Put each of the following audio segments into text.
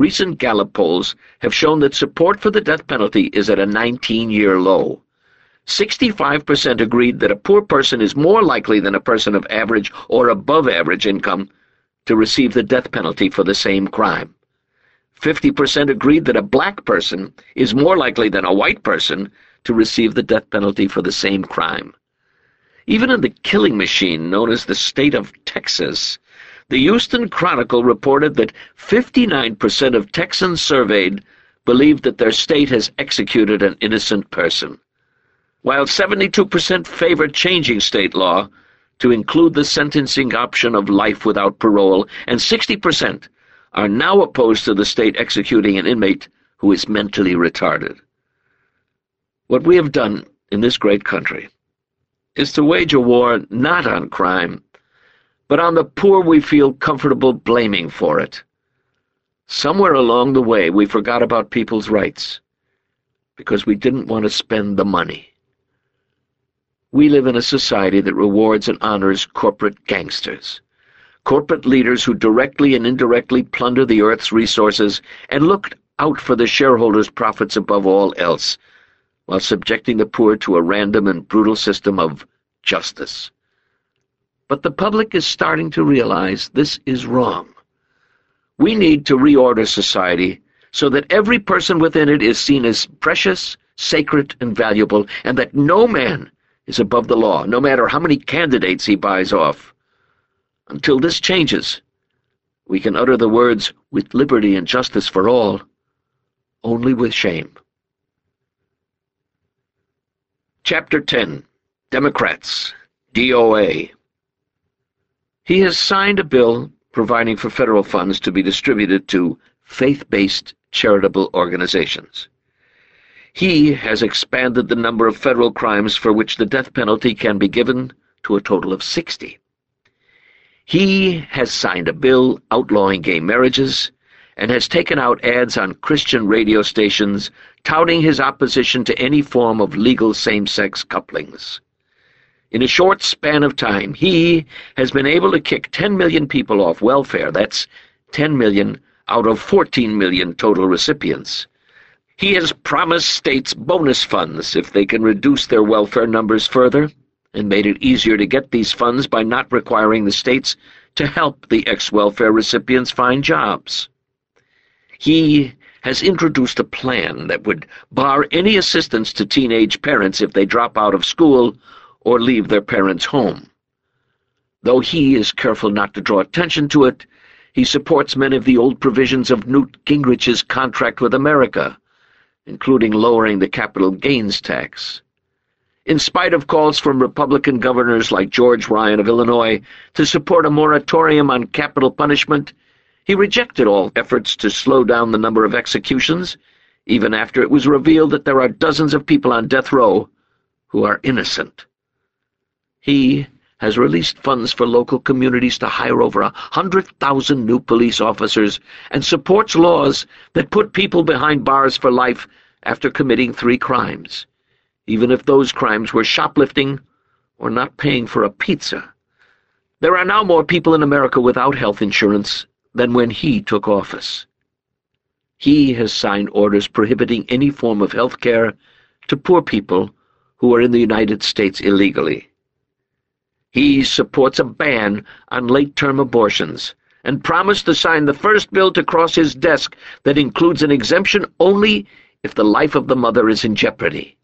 Recent Gallup polls have shown that support for the death penalty is at a 19-year low. 65% agreed that a poor person is more likely than a person of average or above average income to receive the death penalty for the same crime. 50% agreed that a black person is more likely than a white person to receive the death penalty for the same crime. Even in the killing machine known as the state of Texas, the Houston Chronicle reported that 59% of Texans surveyed believed that their state has executed an innocent person, while 72% favored changing state law to include the sentencing option of life without parole, and 60% are now opposed to the state executing an inmate who is mentally retarded. What we have done in this great country is to wage a war not on crime, but on the poor we feel comfortable blaming for it. Somewhere along the way we forgot about people's rights because we didn't want to spend the money. We live in a society that rewards and honors corporate gangsters, corporate leaders who directly and indirectly plunder the earth's resources and look out for the shareholders' profits above all else, while subjecting the poor to a random and brutal system of justice. But the public is starting to realize this is wrong. We need to reorder society so that every person within it is seen as precious, sacred, and valuable, and that no man is above the law, no matter how many candidates he buys off. Until this changes, we can utter the words, "with liberty and justice for all," only with shame. Chapter 10. Democrats. DOA. He has signed a bill providing for federal funds to be distributed to faith-based charitable organizations. He has expanded the number of federal crimes for which the death penalty can be given to a total of 60. He has signed a bill outlawing gay marriages and has taken out ads on Christian radio stations touting his opposition to any form of legal same-sex couplings. In a short span of time, he has been able to kick 10 million people off welfare. That's 10 million out of 14 million total recipients. He has promised states bonus funds if they can reduce their welfare numbers further, and made it easier to get these funds by not requiring the states to help the ex-welfare recipients find jobs. He has introduced a plan that would bar any assistance to teenage parents if they drop out of school or leave their parents' home. Though he is careful not to draw attention to it, he supports many of the old provisions of Newt Gingrich's contract with America, including lowering the capital gains tax. In spite of calls from Republican governors like George Ryan of Illinois to support a moratorium on capital punishment, he rejected all efforts to slow down the number of executions, even after it was revealed that there are dozens of people on death row who are innocent. He has released funds for local communities to hire over 100,000 new police officers and supports laws that put people behind bars for life after committing 3 crimes, even if those crimes were shoplifting or not paying for a pizza. There are now more people in America without health insurance than when he took office. He has signed orders prohibiting any form of health care to poor people who are in the United States illegally. He supports a ban on late-term abortions and promised to sign the first bill to cross his desk that includes an exemption only if the life of the mother is in jeopardy.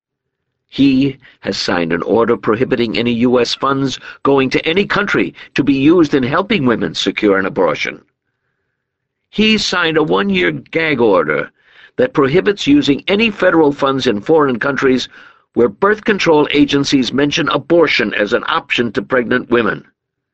He has signed an order prohibiting any U.S. funds going to any country to be used in helping women secure an abortion. He signed a 1-year gag order that prohibits using any federal funds in foreign countries where birth control agencies mention abortion as an option to pregnant women.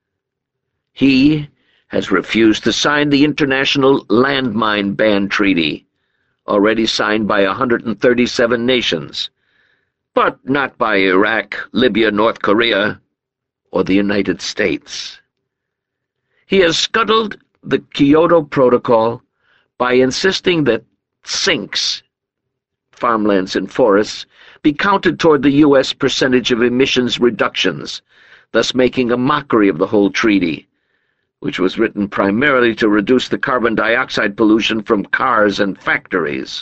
He has refused to sign the International Landmine Ban Treaty, already signed by 137 nations, but not by Iraq, Libya, North Korea, or the United States. He has scuttled the Kyoto Protocol by insisting that sinks, farmlands and forests, be counted toward the U.S. percentage of emissions reductions, thus making a mockery of the whole treaty, which was written primarily to reduce the carbon dioxide pollution from cars and factories.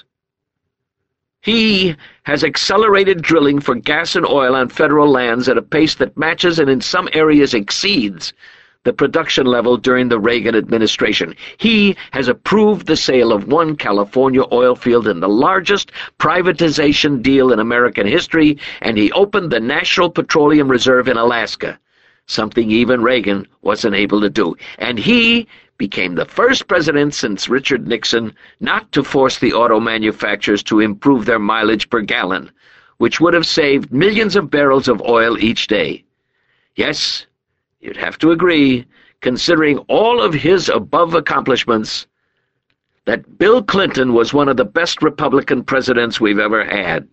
He has accelerated drilling for gas and oil on federal lands at a pace that matches and in some areas exceeds the production level during the Reagan administration. He has approved the sale of one California oil field in the largest privatization deal in American history, and he opened the National Petroleum Reserve in Alaska, something even Reagan wasn't able to do. And he became the first president since Richard Nixon not to force the auto manufacturers to improve their mileage per gallon, which would have saved millions of barrels of oil each day. Yes, you'd have to agree, considering all of his above accomplishments, that Bill Clinton was one of the best Republican presidents we've ever had.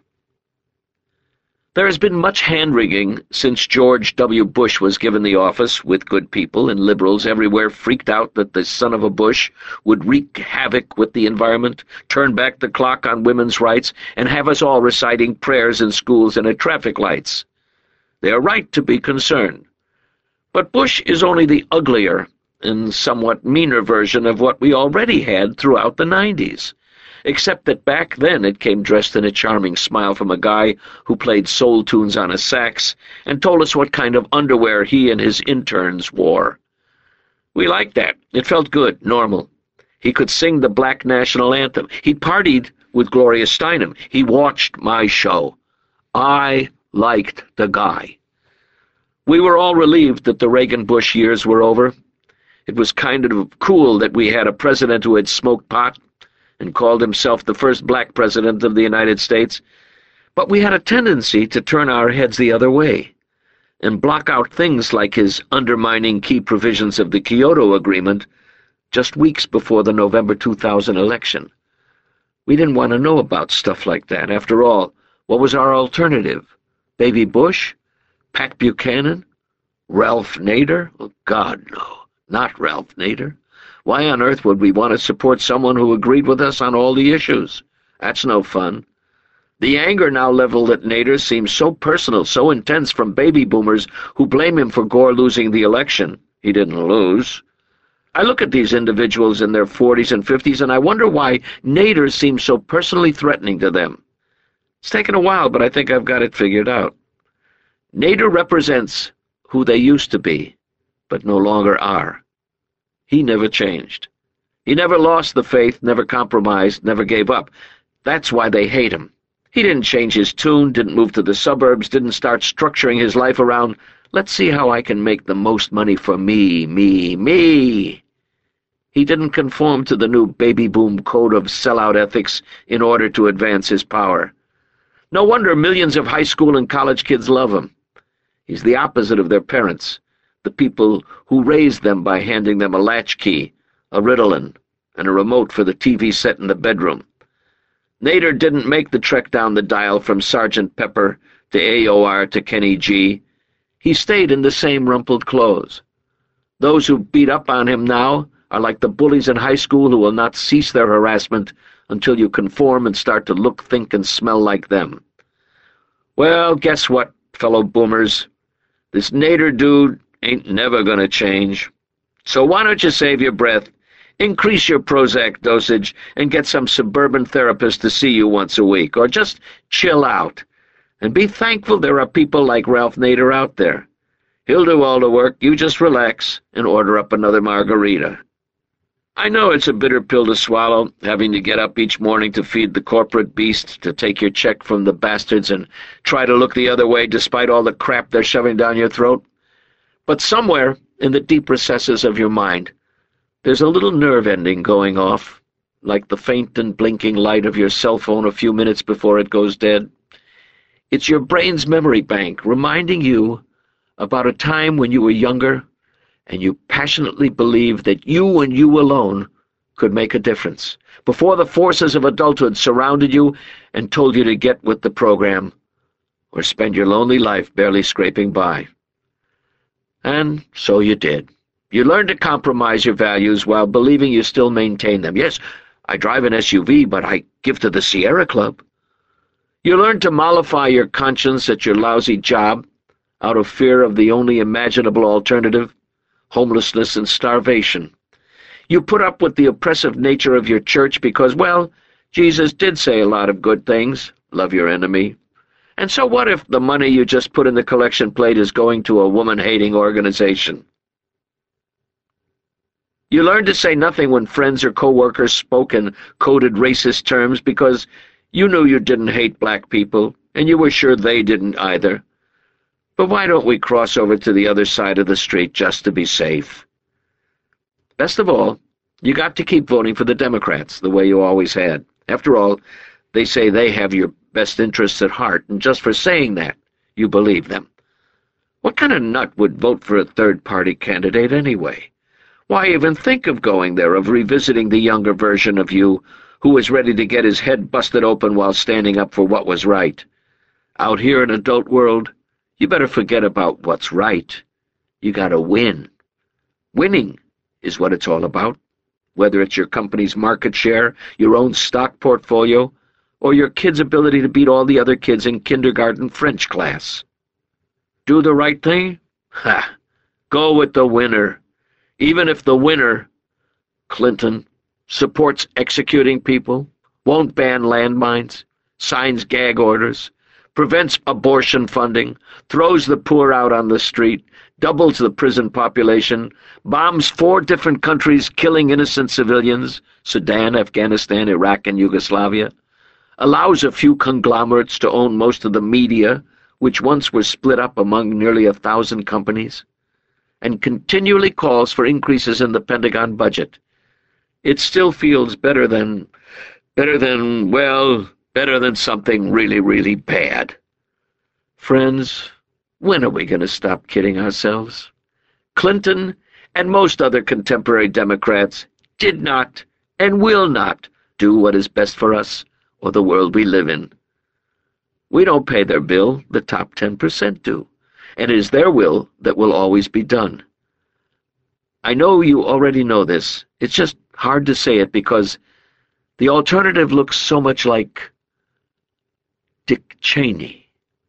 There has been much hand-wringing since George W. Bush was given the office, with good people and liberals everywhere freaked out that the son of a Bush would wreak havoc with the environment, turn back the clock on women's rights, and have us all reciting prayers in schools and at traffic lights. They are right to be concerned. But Bush is only the uglier and somewhat meaner version of what we already had throughout the 90s, except that back then it came dressed in a charming smile from a guy who played soul tunes on a sax and told us what kind of underwear he and his interns wore. We liked that. It felt good, normal. He could sing the Black National Anthem. He partied with Gloria Steinem. He watched my show. I liked the guy. We were all relieved that the Reagan-Bush years were over. It was kind of cool that we had a president who had smoked pot and called himself the first black president of the United States, but we had a tendency to turn our heads the other way and block out things like his undermining key provisions of the Kyoto Agreement just weeks before the November 2000 election. We didn't want to know about stuff like that. After all, what was our alternative? Baby Bush? Pat Buchanan? Ralph Nader? Oh, God, no. Not Ralph Nader. Why on earth would we want to support someone who agreed with us on all the issues? That's no fun. The anger now leveled at Nader seems so personal, so intense from baby boomers who blame him for Gore losing the election. He didn't lose. I look at these individuals in their 40s and 50s, and I wonder why Nader seems so personally threatening to them. It's taken a while, but I think I've got it figured out. Nader represents who they used to be, but no longer are. He never changed. He never lost the faith, never compromised, never gave up. That's why they hate him. He didn't change his tune, didn't move to the suburbs, didn't start structuring his life around, let's see how I can make the most money for me. He didn't conform to the new baby boom code of sellout ethics in order to advance his power. No wonder millions of high school and college kids love him. He's the opposite of their parents, the people who raised them by handing them a latchkey, a Ritalin, and a remote for the TV set in the bedroom. Nader didn't make the trek down the dial from Sergeant Pepper to AOR to Kenny G. He stayed in the same rumpled clothes. Those who beat up on him now are like the bullies in high school who will not cease their harassment until you conform and start to look, think, and smell like them. Well, guess what, fellow boomers? This Nader dude ain't never gonna change. So why don't you save your breath, increase your Prozac dosage, and get some suburban therapist to see you once a week, or just chill out, and be thankful there are people like Ralph Nader out there. He'll do all the work, you just relax and order up another margarita. I know it's a bitter pill to swallow, having to get up each morning to feed the corporate beast, to take your check from the bastards and try to look the other way despite all the crap they're shoving down your throat. But somewhere in the deep recesses of your mind, there's a little nerve ending going off, like the faint and blinking light of your cell phone a few minutes before it goes dead. It's your brain's memory bank reminding you about a time when you were younger and you passionately believed that you and you alone could make a difference, before the forces of adulthood surrounded you and told you to get with the program, or spend your lonely life barely scraping by. And so you did. You learned to compromise your values while believing you still maintain them. Yes, I drive an SUV, but I give to the Sierra Club. You learned to mollify your conscience at your lousy job out of fear of the only imaginable alternative, homelessness, and starvation. You put up with the oppressive nature of your church because, well, Jesus did say a lot of good things. Love your enemy. And so what if the money you just put in the collection plate is going to a woman-hating organization? You learned to say nothing when friends or co-workers spoke in coded racist terms because you knew you didn't hate black people, and you were sure they didn't either. But why don't we cross over to the other side of the street just to be safe? Best of all, you got to keep voting for the Democrats the way you always had. After all, they say they have your best interests at heart, and just for saying that, you believe them. What kind of nut would vote for a third-party candidate anyway? Why even think of going there, of revisiting the younger version of you who was ready to get his head busted open while standing up for what was right? Out here in adult world, you better forget about what's right. You gotta win. Winning is what it's all about, whether it's your company's market share, your own stock portfolio, or your kid's ability to beat all the other kids in kindergarten French class. Do the right thing? Ha! Go with the winner. Even if the winner, Clinton, supports executing people, won't ban landmines, signs gag orders, prevents abortion funding, throws the poor out on the street, doubles the prison population, bombs 4 different countries killing innocent civilians, Sudan, Afghanistan, Iraq, and Yugoslavia, allows a few conglomerates to own most of the media, which once was split up among nearly 1,000 companies, and continually calls for increases in the Pentagon budget. It still feels better than something really, really bad. Friends, when are we going to stop kidding ourselves? Clinton and most other contemporary Democrats did not and will not do what is best for us or the world we live in. We don't pay their bill, the top 10% do, and it is their will that will always be done. I know you already know this. It's just hard to say it because the alternative looks so much like Dick Cheney.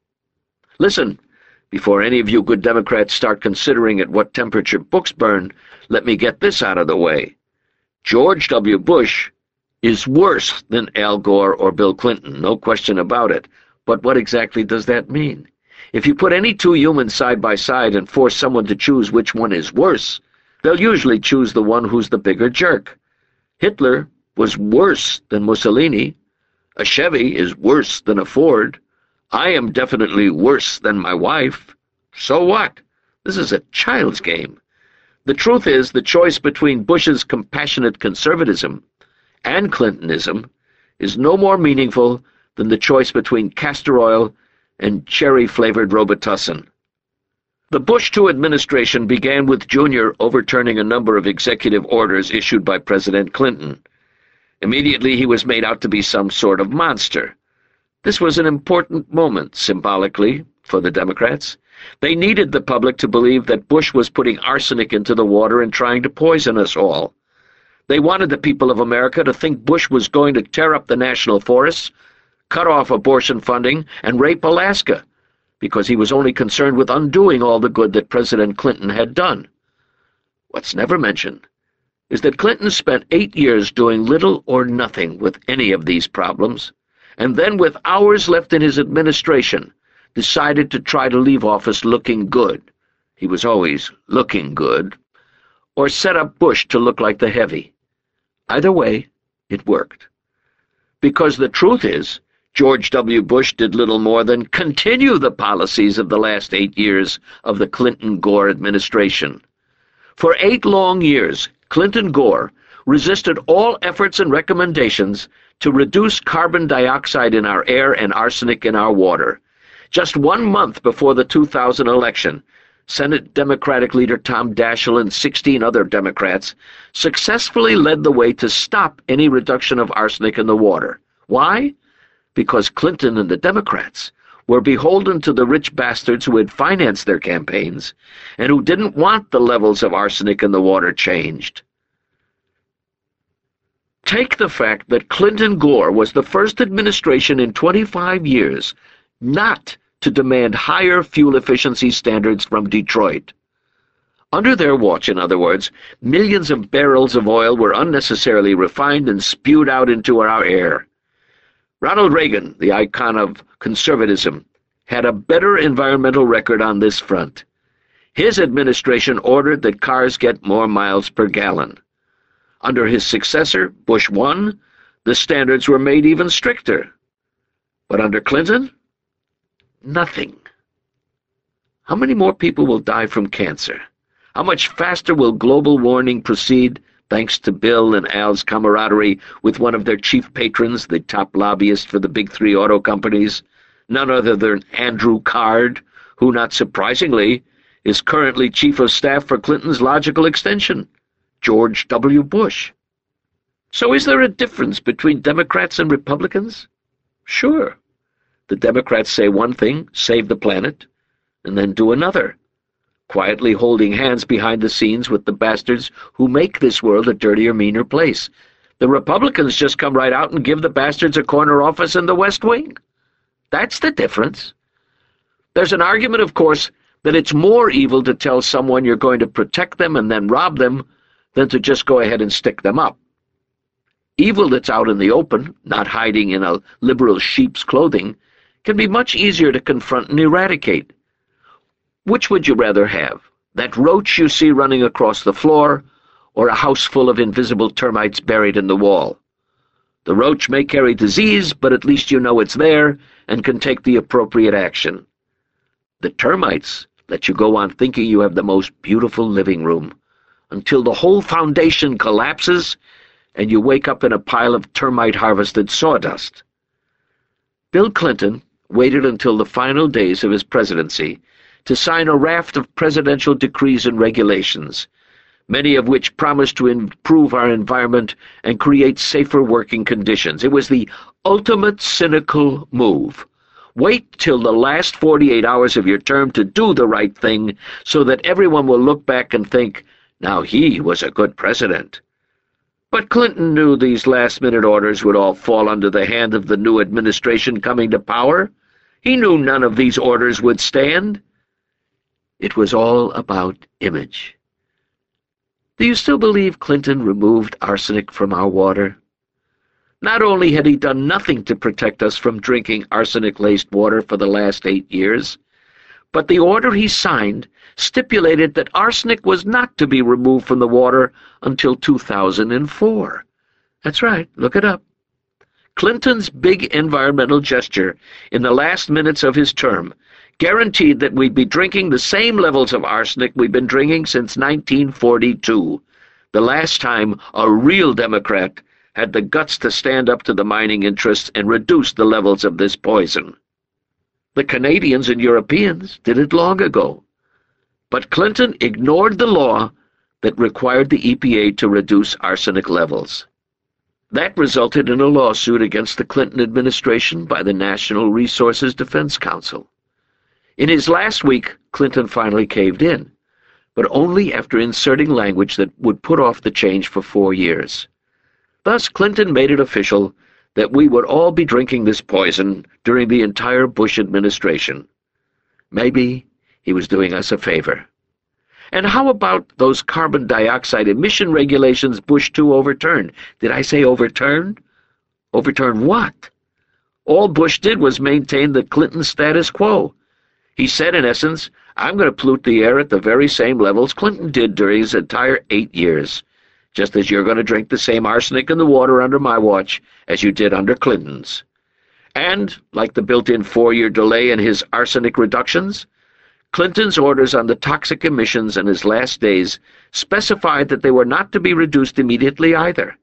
Listen, before any of you good Democrats start considering at what temperature books burn, let me get this out of the way. George W. Bush is worse than Al Gore or Bill Clinton, no question about it. But what exactly does that mean? If you put any 2 humans side by side and force someone to choose which one is worse, they'll usually choose the one who's the bigger jerk. Hitler was worse than Mussolini. A Chevy is worse than a Ford. I am definitely worse than my wife. So what? This is a child's game. The truth is, the choice between Bush's compassionate conservatism and Clintonism is no more meaningful than the choice between castor oil and cherry-flavored Robitussin. The Bush II administration began with Jr. overturning a number of executive orders issued by President Clinton. Immediately he was made out to be some sort of monster. This was an important moment, symbolically, for the Democrats. They needed the public to believe that Bush was putting arsenic into the water and trying to poison us all. They wanted the people of America to think Bush was going to tear up the national forests, cut off abortion funding, and rape Alaska, because he was only concerned with undoing all the good that President Clinton had done. What's never mentioned is that Clinton spent 8 years doing little or nothing with any of these problems, and then with hours left in his administration, decided to try to leave office looking good. He was always looking good. Or set up Bush to look like the heavy. Either way, it worked. Because the truth is, George W. Bush did little more than continue the policies of the last 8 years of the Clinton-Gore administration. For 8 long years, Clinton-Gore resisted all efforts and recommendations to reduce carbon dioxide in our air and arsenic in our water. Just 1 month before the 2000 election, Senate Democratic leader Tom Daschle and 16 other Democrats successfully led the way to stop any reduction of arsenic in the water. Why? Because Clinton and the Democrats were beholden to the rich bastards who had financed their campaigns and who didn't want the levels of arsenic in the water changed. Take the fact that Clinton-Gore was the first administration in 25 years not to demand higher fuel efficiency standards from Detroit. Under their watch, in other words, millions of barrels of oil were unnecessarily refined and spewed out into our air. Ronald Reagan, the icon of conservatism, had a better environmental record on this front. His administration ordered that cars get more miles per gallon. Under his successor, Bush 1, the standards were made even stricter. But under Clinton, nothing. How many more people will die from cancer? How much faster will global warming proceed, thanks to Bill and Al's camaraderie with one of their chief patrons, the top lobbyist for the big three auto companies, none other than Andrew Card, who, not surprisingly, is currently chief of staff for Clinton's logical extension, George W. Bush. So is there a difference between Democrats and Republicans? Sure. The Democrats say one thing, save the planet, and then do another, quietly holding hands behind the scenes with the bastards who make this world a dirtier, meaner place. The Republicans just come right out and give the bastards a corner office in the West Wing. That's the difference. There's an argument, of course, that it's more evil to tell someone you're going to protect them and then rob them than to just go ahead and stick them up. Evil that's out in the open, not hiding in a liberal sheep's clothing, can be much easier to confront and eradicate. Which would you rather have, that roach you see running across the floor, or a house full of invisible termites buried in the wall? The roach may carry disease, but at least you know it's there and can take the appropriate action. The termites let you go on thinking you have the most beautiful living room, until the whole foundation collapses and you wake up in a pile of termite-harvested sawdust. Bill Clinton waited until the final days of his presidency to sign a raft of presidential decrees and regulations, many of which promised to improve our environment and create safer working conditions. It was the ultimate cynical move. Wait till the last 48 hours of your term to do the right thing so that everyone will look back and think, now he was a good president. But Clinton knew these last-minute orders would all fall under the hand of the new administration coming to power. He knew none of these orders would stand. It was all about image. Do you still believe Clinton removed arsenic from our water? Not only had he done nothing to protect us from drinking arsenic-laced water for the last 8 years, but the order he signed stipulated that arsenic was not to be removed from the water until 2004. That's right, look it up. Clinton's big environmental gesture in the last minutes of his term guaranteed that we'd be drinking the same levels of arsenic we've been drinking since 1942, the last time a real Democrat had the guts to stand up to the mining interests and reduce the levels of this poison. The Canadians and Europeans did it long ago, but Clinton ignored the law that required the EPA to reduce arsenic levels. That resulted in a lawsuit against the Clinton administration by the National Resources Defense Council. In his last week, Clinton finally caved in, but only after inserting language that would put off the change for 4 years. Thus, Clinton made it official that we would all be drinking this poison during the entire Bush administration. Maybe he was doing us a favor. And how about those carbon dioxide emission regulations Bush 2 overturned? Did I say overturned? Overturned what? All Bush did was maintain the Clinton status quo. He said, in essence, I'm going to pollute the air at the very same levels Clinton did during his entire 8 years, just as you're going to drink the same arsenic in the water under my watch as you did under Clinton's. And, like the built-in 4-year delay in his arsenic reductions, Clinton's orders on the toxic emissions in his last days specified that they were not to be reduced immediately either.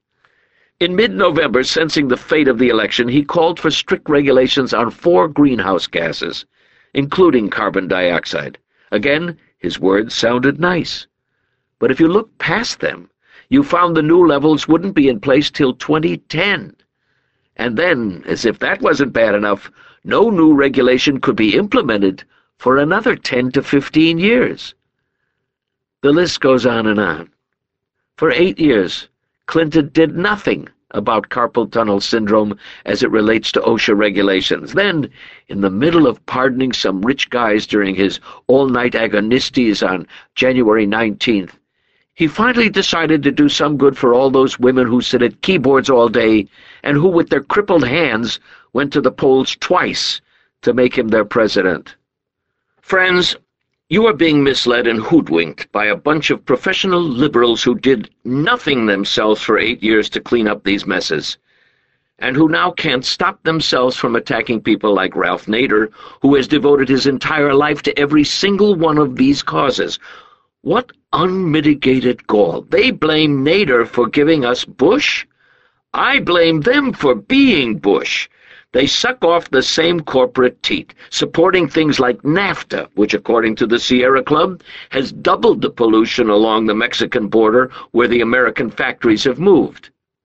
In mid-November, sensing the fate of the election, he called for strict regulations on 4 greenhouse gases, including carbon dioxide. Again, his words sounded nice. But if you look past them, you found the new levels wouldn't be in place till 2010. And then, as if that wasn't bad enough, no new regulation could be implemented for another 10 to 15 years. The list goes on and on. For 8 years, Clinton did nothing about carpal tunnel syndrome as it relates to OSHA regulations. Then, in the middle of pardoning some rich guys during his all-night agonistes on January 19th, he finally decided to do some good for all those women who sit at keyboards all day and who, with their crippled hands, went to the polls twice to make him their president. Friends, you are being misled and hoodwinked by a bunch of professional liberals who did nothing themselves for 8 years to clean up these messes, and who now can't stop themselves from attacking people like Ralph Nader, who has devoted his entire life to every single one of these causes. What unmitigated gall! They blame Nader for giving us Bush? I blame them for being Bush. They suck off the same corporate teat, supporting things like NAFTA, which, according to the Sierra Club, has doubled the pollution along the Mexican border where the American factories have moved.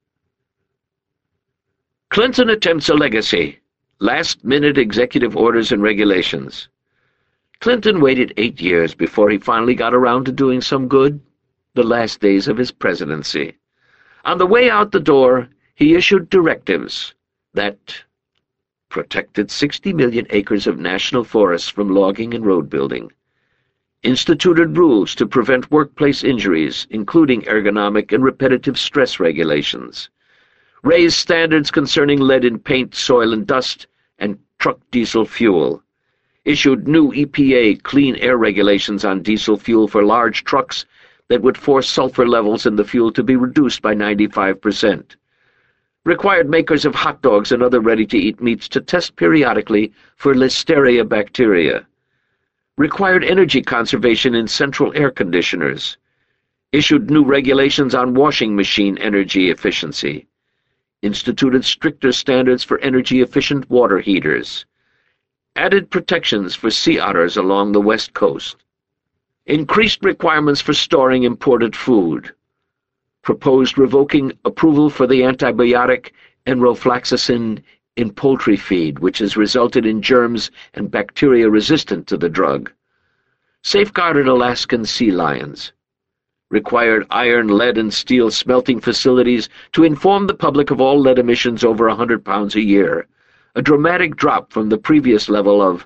Clinton attempts a legacy. Last-minute executive orders and regulations. Clinton waited 8 years before he finally got around to doing some good, the last days of his presidency. On the way out the door, he issued directives that protected 60 million acres of national forests from logging and road building, instituted rules to prevent workplace injuries, including ergonomic and repetitive stress regulations, raised standards concerning lead in paint, soil and dust, and truck diesel fuel, issued new EPA clean air regulations on diesel fuel for large trucks that would force sulfur levels in the fuel to be reduced by 95%, required makers of hot dogs and other ready-to-eat meats to test periodically for Listeria bacteria, required energy conservation in central air conditioners, issued new regulations on washing machine energy efficiency, instituted stricter standards for energy-efficient water heaters, added protections for sea otters along the West Coast, increased requirements for storing imported food, proposed revoking approval for the antibiotic enrofloxacin in poultry feed, which has resulted in germs and bacteria resistant to the drug, safeguarded Alaskan sea lions, required iron, lead, and steel smelting facilities to inform the public of all lead emissions over 100 pounds a year, a dramatic drop from the previous level of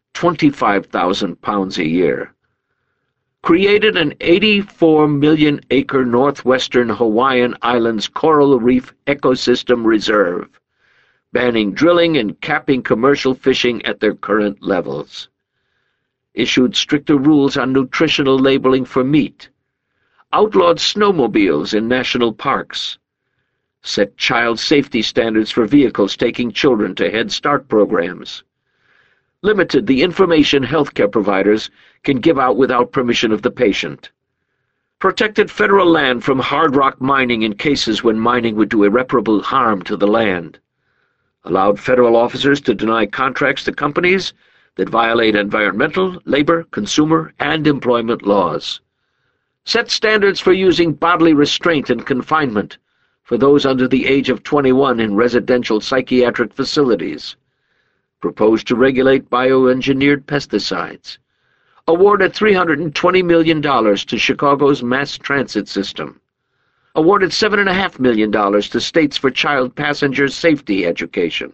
25,000 pounds a year. Created an 84-million-acre northwestern Hawaiian Islands coral reef ecosystem reserve, banning drilling and capping commercial fishing at their current levels. Issued stricter rules on nutritional labeling for meat. Outlawed snowmobiles in national parks. Set child safety standards for vehicles taking children to Head Start programs. Limited the information healthcare providers can give out without permission of the patient. Protected federal land from hard rock mining in cases when mining would do irreparable harm to the land. Allowed federal officers to deny contracts to companies that violate environmental, labor, consumer, and employment laws. Set standards for using bodily restraint and confinement for those under the age of 21 in residential psychiatric facilities. Proposed to regulate bioengineered pesticides. Awarded $320 million to Chicago's mass transit system. Awarded $7.5 million to states for child passenger safety education.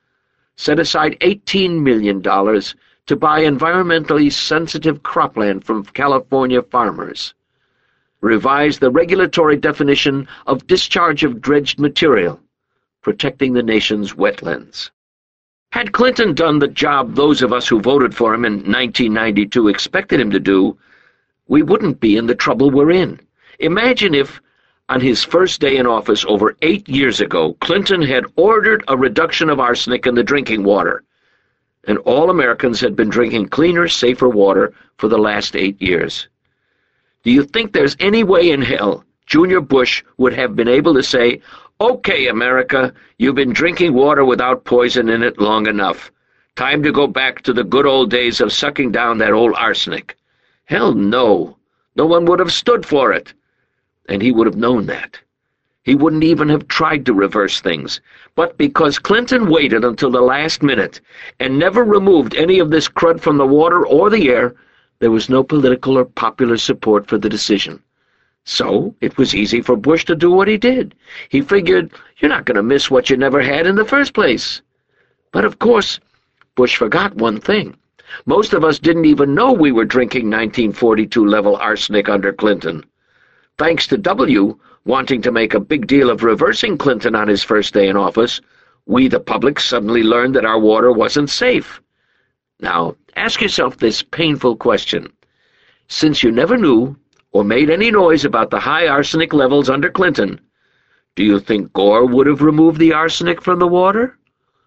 Set aside $18 million to buy environmentally sensitive cropland from California farmers. Revised the regulatory definition of discharge of dredged material, protecting the nation's wetlands. Had Clinton done the job those of us who voted for him in 1992 expected him to do, we wouldn't be in the trouble we're in. Imagine if, on his first day in office over 8 years ago, Clinton had ordered a reduction of arsenic in the drinking water, and all Americans had been drinking cleaner, safer water for the last 8 years. Do you think there's any way in hell Junior Bush would have been able to say, "Okay, America, you've been drinking water without poison in it long enough. Time to go back to the good old days of sucking down that old arsenic"? Hell no. No one would have stood for it. And he would have known that. He wouldn't even have tried to reverse things. But because Clinton waited until the last minute and never removed any of this crud from the water or the air, there was no political or popular support for the decision. So it was easy for Bush to do what he did. He figured, you're not going to miss what you never had in the first place. But of course, Bush forgot one thing. Most of us didn't even know we were drinking 1942-level arsenic under Clinton. Thanks to W. wanting to make a big deal of reversing Clinton on his first day in office, we, the public, suddenly learned that our water wasn't safe. Now, ask yourself this painful question. Since you never knew or made any noise about the high arsenic levels under Clinton, do you think Gore would have removed the arsenic from the water?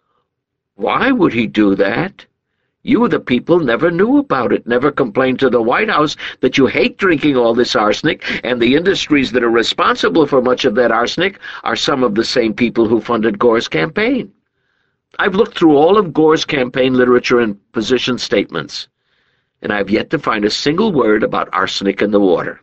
Why would he do that? You, the people, never knew about it, never complained to the White House that you hate drinking all this arsenic, and the industries that are responsible for much of that arsenic are some of the same people who funded Gore's campaign. I've looked through all of Gore's campaign literature and position statements, and I've yet to find a single word about arsenic in the water.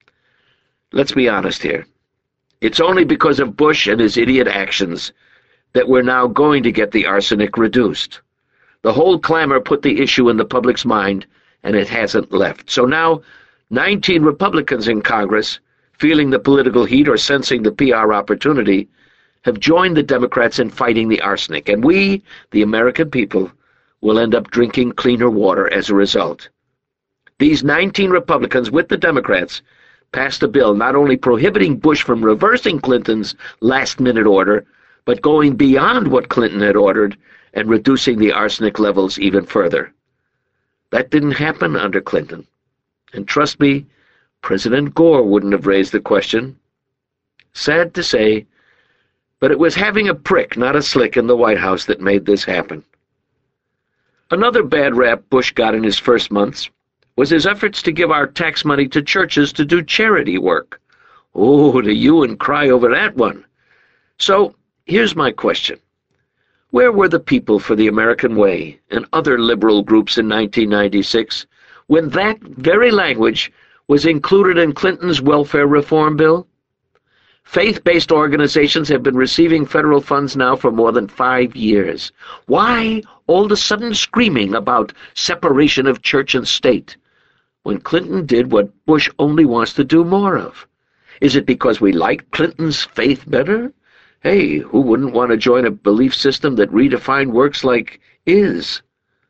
Let's be honest here. It's only because of Bush and his idiot actions that we're now going to get the arsenic reduced. The whole clamor put the issue in the public's mind, and it hasn't left. So now, 19 Republicans in Congress, feeling the political heat or sensing the PR opportunity, have joined the Democrats in fighting the arsenic, and we, the American people, will end up drinking cleaner water as a result. These 19 Republicans, with the Democrats, passed a bill not only prohibiting Bush from reversing Clinton's last-minute order, but going beyond what Clinton had ordered and reducing the arsenic levels even further. That didn't happen under Clinton. And trust me, President Gore wouldn't have raised the question. Sad to say, but it was having a prick, not a slick, in the White House that made this happen. Another bad rap Bush got in his first months was his efforts to give our tax money to churches to do charity work. Oh, to you and cry over that one. So, here's my question. Where were the people for the American Way and other liberal groups in 1996 when that very language was included in Clinton's welfare reform bill? Faith-based organizations have been receiving federal funds now for more than 5 years. Why all the sudden screaming about separation of church and state when Clinton did what Bush only wants to do more of? Is it because we like Clinton's faith better? Hey, who wouldn't want to join a belief system that redefined works like is?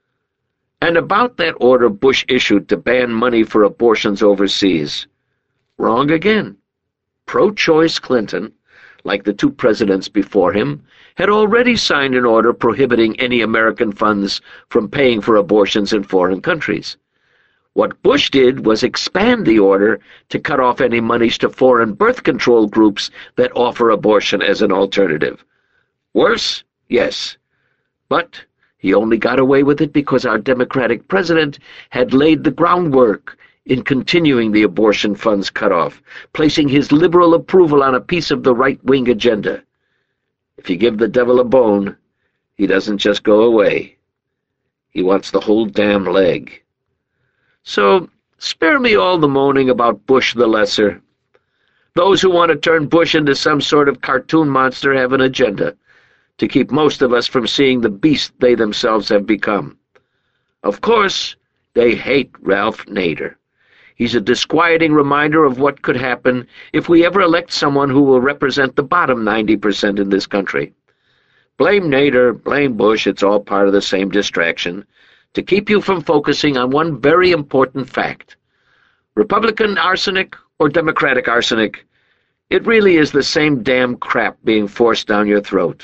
And about that order Bush issued to ban money for abortions overseas. Wrong again. Pro-choice Clinton, like the two presidents before him, had already signed an order prohibiting any American funds from paying for abortions in foreign countries. What Bush did was expand the order to cut off any monies to foreign birth control groups that offer abortion as an alternative. Worse? Yes. But he only got away with it because our Democratic president had laid the groundwork in continuing the abortion funds cutoff, placing his liberal approval on a piece of the right-wing agenda. If you give the devil a bone, he doesn't just go away. He wants the whole damn leg. So, spare me all the moaning about Bush the Lesser. Those who want to turn Bush into some sort of cartoon monster have an agenda to keep most of us from seeing the beast they themselves have become. Of course, they hate Ralph Nader. He's a disquieting reminder of what could happen if we ever elect someone who will represent the bottom 90% in this country. Blame Nader, blame Bush, it's all part of the same distraction, to keep you from focusing on one very important fact. Republican arsenic or Democratic arsenic, it really is the same damn crap being forced down your throat.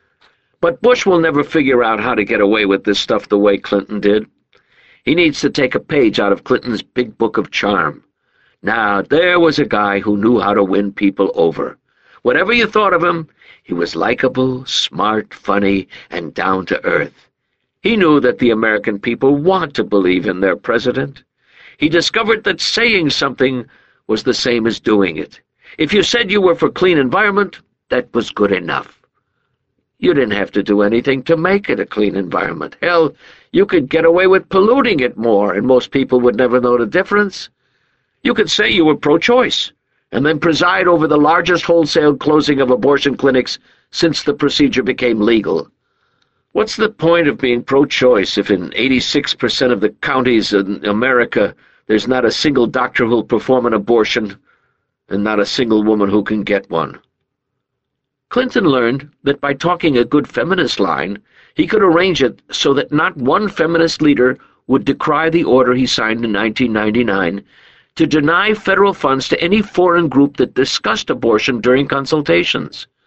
But Bush will never figure out how to get away with this stuff the way Clinton did. He needs to take a page out of Clinton's big book of charm. Now, there was a guy who knew how to win people over. Whatever you thought of him, he was likable, smart, funny, and down to earth. He knew that the American people want to believe in their president. He discovered that saying something was the same as doing it. If you said you were for clean environment, that was good enough. You didn't have to do anything to make it a clean environment. Hell, you could get away with polluting it more, and most people would never know the difference. You could say you were pro-choice, and then preside over the largest wholesale closing of abortion clinics since the procedure became legal. What's the point of being pro-choice if in 86% of the counties in America there's not a single doctor who'll perform an abortion? and not a single woman who can get one. Clinton learned that by talking a good feminist line, he could arrange it so that not one feminist leader would decry the order he signed in 1999 to deny federal funds to any foreign group that discussed abortion during consultations.